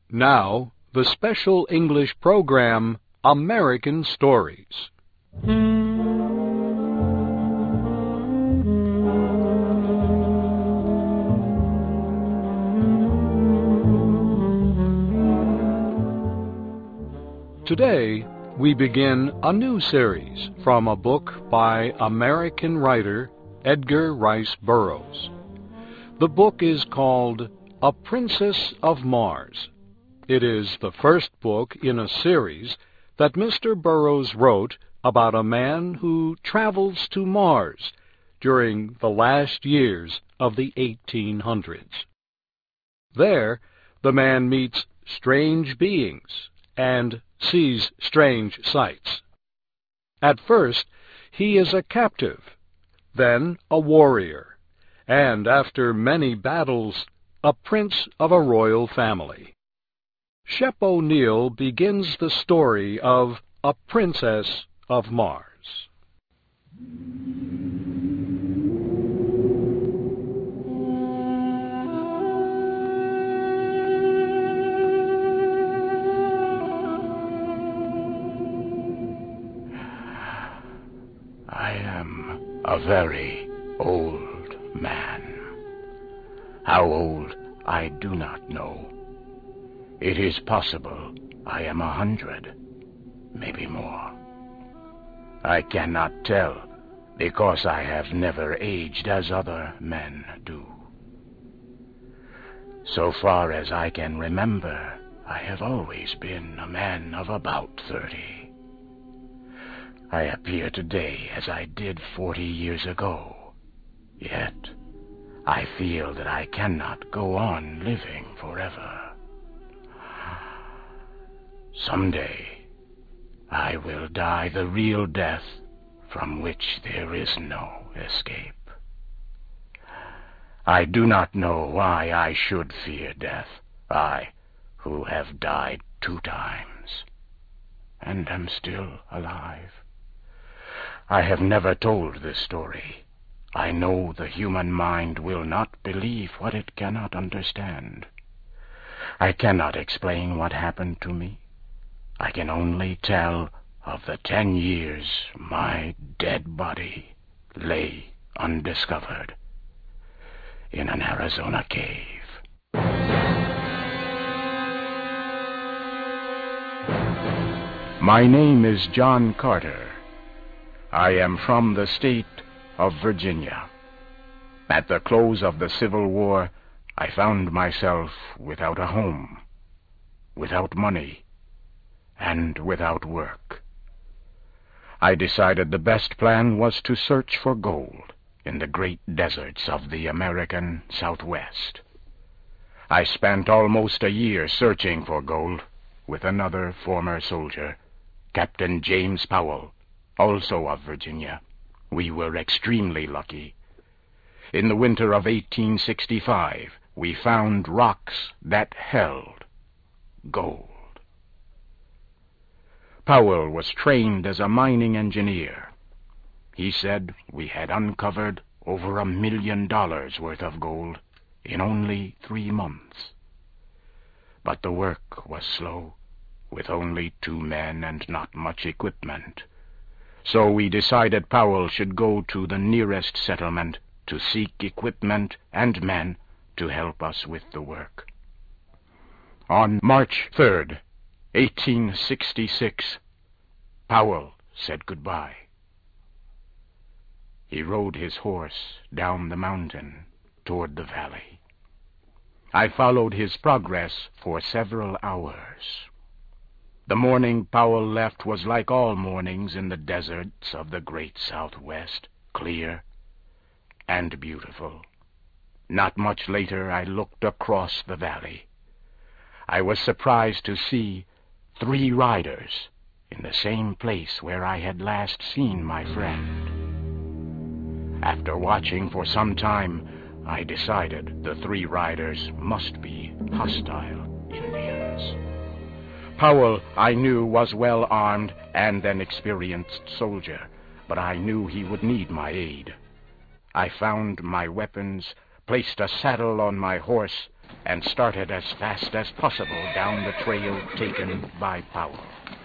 Now, the special English program, American Stories. Today, we begin a new series from a book by American writer Edgar Rice Burroughs. The book is called A Princess of Mars. It is the first book in a series that Mr. Burroughs wrote about a man who travels to Mars during the last years of the 1800s. There, the man meets strange beings and sees strange sights. At first, he is a captive, then a warrior, and after many battles, a prince of a royal family. Shep O'Neal begins the story of A Princess of Mars. I am a very old man. How old, I do not know. It is possible I am 100, maybe more. I cannot tell, because I have never aged as other men do. So far as I can remember, I have always been a man of about 30. I appear today as I did 40 years ago, yet I feel that I cannot go on living forever. Someday, I will die the real death from which there is no escape. I do not know why I should fear death, I who have died 2 times, and am still alive. I have never told this story. I know the human mind will not believe what it cannot understand. I cannot explain what happened to me. I can only tell of the 10 years my dead body lay undiscovered in an Arizona cave. My name is John Carter. I am from the state of Virginia. At the close of the Civil War, I found myself without a home, without money, and without work. I decided the best plan was to search for gold in the great deserts of the American Southwest. I spent almost a year searching for gold with another former soldier, Captain James Powell, also of Virginia. We were extremely lucky. In the winter of 1865, we found rocks that held gold. Powell was trained as a mining engineer. He said we had uncovered over $1 million worth of gold in only 3 months. But the work was slow, with only 2 men and not much equipment. So we decided Powell should go to the nearest settlement to seek equipment and men to help us with the work. On March 3rd, 1866, Powell said goodbye. He rode his horse down the mountain toward the valley. I followed his progress for several hours. The morning Powell left was like all mornings in the deserts of the great Southwest, clear and beautiful. Not much later, I looked across the valley. I was surprised to see 3 riders in the same place where I had last seen my friend. After watching for some time, I decided the 3 riders must be hostile Indians. Powell, I knew, was well armed and an experienced soldier, but I knew he would need my aid. I found my weapons, placed a saddle on my horse, and started as fast as possible down the trail taken by Powell.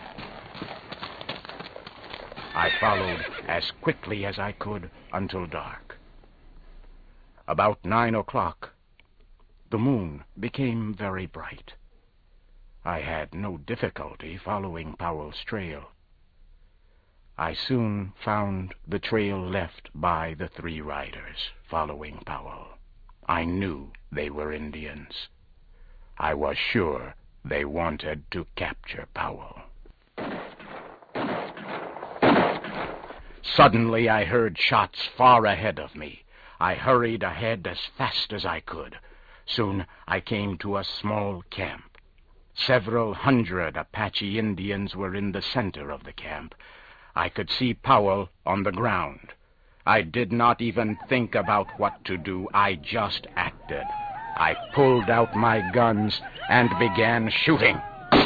I followed as quickly as I could until dark. About 9 o'clock, the moon became very bright. I had no difficulty following Powell's trail. I soon found the trail left by the 3 riders following Powell. I knew they were Indians. I was sure they wanted to capture Powell. Suddenly I heard shots far ahead of me. I hurried ahead as fast as I could. Soon I came to a small camp. Several hundred Apache Indians were in the center of the camp. I could see Powell on the ground. I did not even think about what to do. I just acted. I pulled out my guns and began shooting.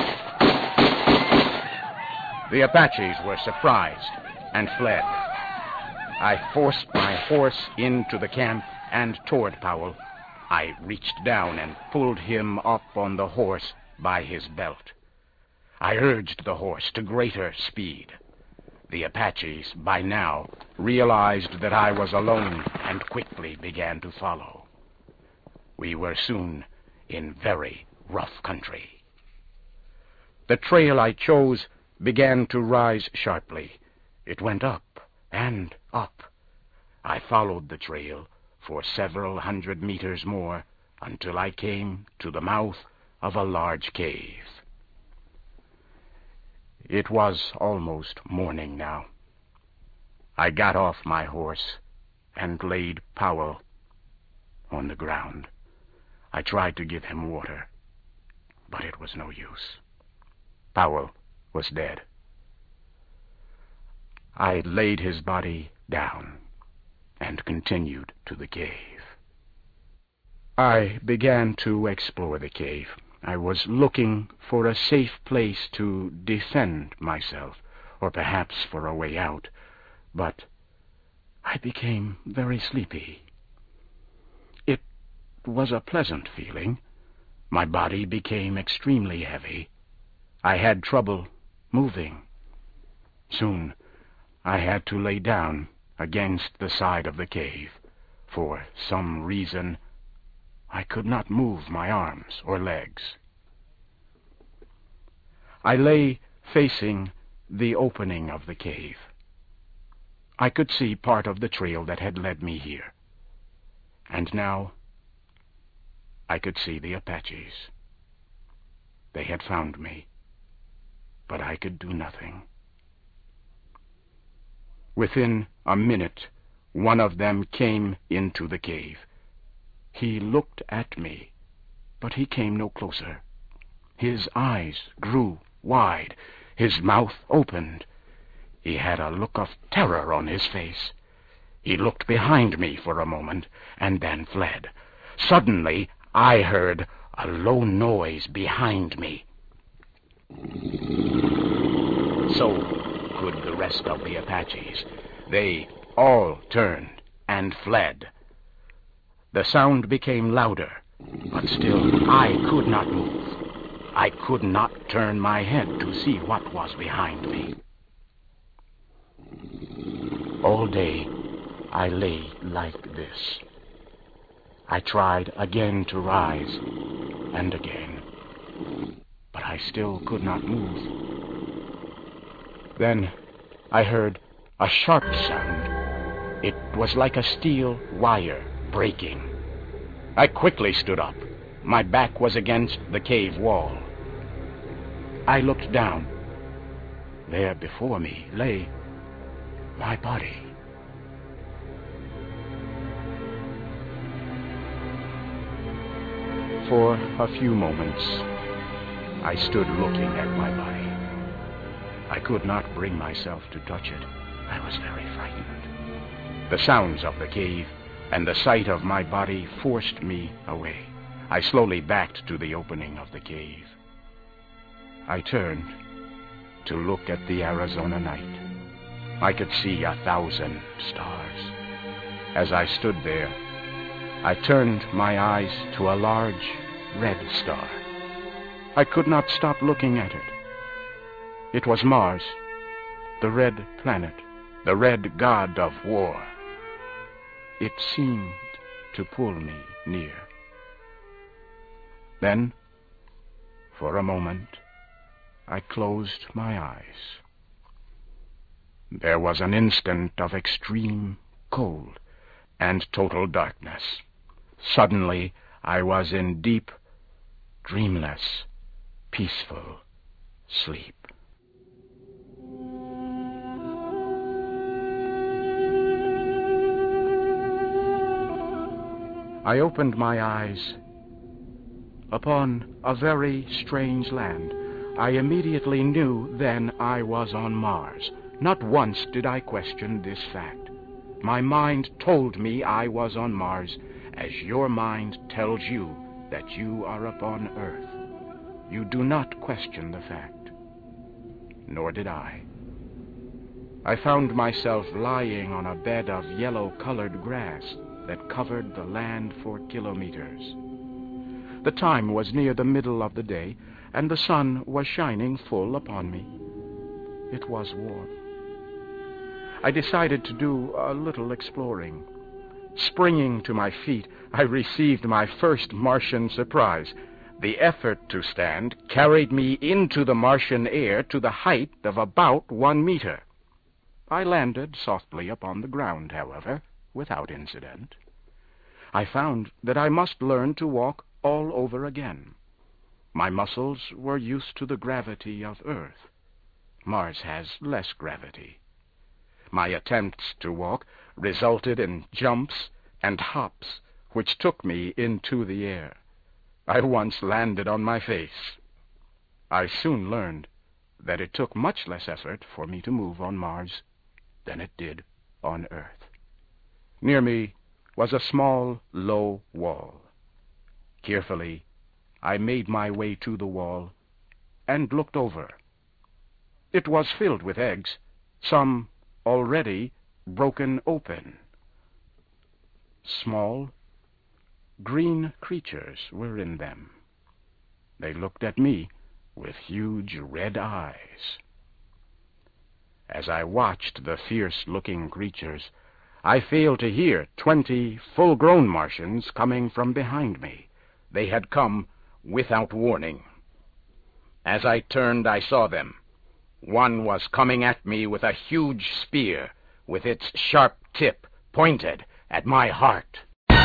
The Apaches were surprised and fled. I forced my horse into the camp and toward Powell. I reached down and pulled him up on the horse by his belt. I urged the horse to greater speed. The Apaches, by now, realized that I was alone and quickly began to follow. We were soon in very rough country. The trail I chose began to rise sharply. It went up and up. I followed the trail for several hundred meters more until I came to the mouth of a large cave. It was almost morning now. I got off my horse and laid Powell on the ground. I tried to give him water, but it was no use. Powell was dead. I laid his body down and continued to the cave. I began to explore the cave. I was looking for a safe place to defend myself, or perhaps for a way out, but I became very sleepy. It was a pleasant feeling. My body became extremely heavy. I had trouble moving. Soon I had to lay down against the side of the cave. For some reason, I could not move my arms or legs. I lay facing the opening of the cave. I could see part of the trail that had led me here. And now I could see the Apaches. They had found me, but I could do nothing. Within a minute, one of them came into the cave. He looked at me, but he came no closer. His eyes grew wide. His mouth opened. He had a look of terror on his face. He looked behind me for a moment and then fled. Suddenly, I heard a low noise behind me. So could the rest of the Apaches. They all turned and fled. The sound became louder, but still I could not move. I could not turn my head to see what was behind me. All day I lay like this. I tried again to rise and again, but I still could not move. Then I heard a sharp sound. It was like a steel wire breaking. I quickly stood up. My back was against the cave wall. I looked down. There before me lay my body. For a few moments, I stood looking at my body. I could not bring myself to touch it. I was very frightened. The sounds of the cave and the sight of my body forced me away. I slowly backed to the opening of the cave. I turned to look at the Arizona night. I could see 1,000 stars. As I stood there, I turned my eyes to a large red star. I could not stop looking at it. It was Mars, the red planet, the red god of war. It seemed to pull me near. Then, for a moment, I closed my eyes. There was an instant of extreme cold and total darkness. Suddenly, I was in deep, dreamless, peaceful sleep. I opened my eyes upon a very strange land. I immediately knew then I was on Mars. Not once did I question this fact. My mind told me I was on Mars, as your mind tells you that you are upon Earth. You do not question the fact. Nor did I. I found myself lying on a bed of yellow-colored grass that covered the land for kilometers. The time was near the middle of the day, and the sun was shining full upon me. It was warm. I decided to do a little exploring. Springing to my feet, I received my first Martian surprise. The effort to stand carried me into the Martian air to the height of about 1 meter. I landed softly upon the ground, however, without incident. I found that I must learn to walk all over again. My muscles were used to the gravity of Earth. Mars has less gravity. My attempts to walk resulted in jumps and hops, which took me into the air. I once landed on my face. I soon learned that it took much less effort for me to move on Mars than it did on Earth. Near me was a small, low wall. Carefully, I made my way to the wall and looked over. It was filled with eggs, some already broken open. Small, green creatures were in them. They looked at me with huge red eyes. As I watched the fierce-looking creatures, I failed to hear 20 full-grown Martians coming from behind me. They had come without warning. As I turned, I saw them. One was coming at me with a huge spear, with its sharp tip pointed at my heart.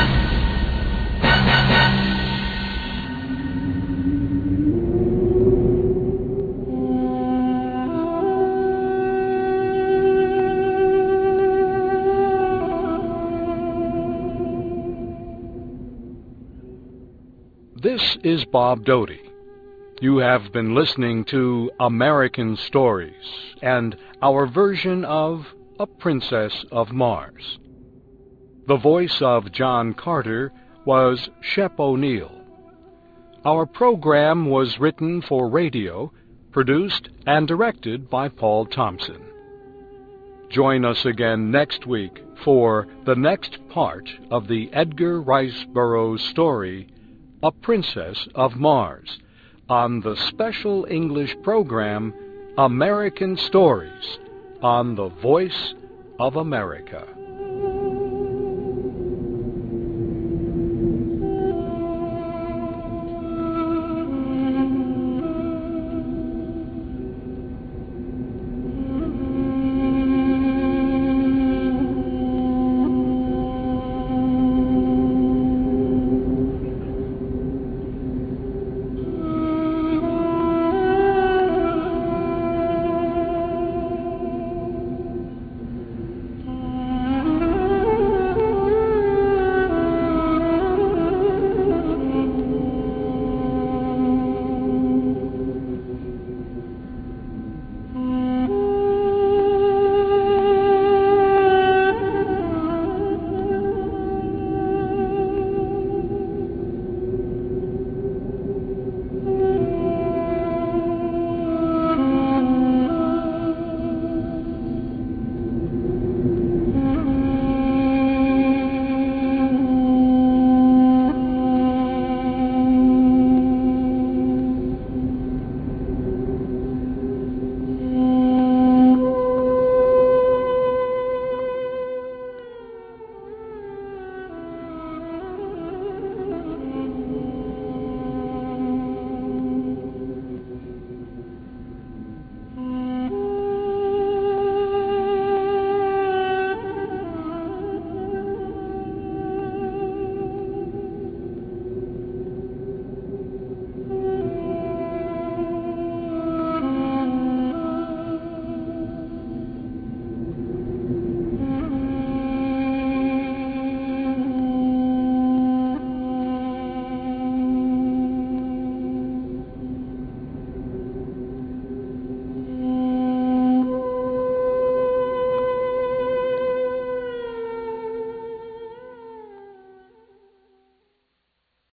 This is Bob Doty. You have been listening to American Stories and our version of A Princess of Mars. The voice of John Carter was Shep O'Neill. Our program was written for radio, produced and directed by Paul Thompson. Join us again next week for the next part of the Edgar Rice Burroughs story, A Princess of Mars, on the special English program American Stories on the Voice of America.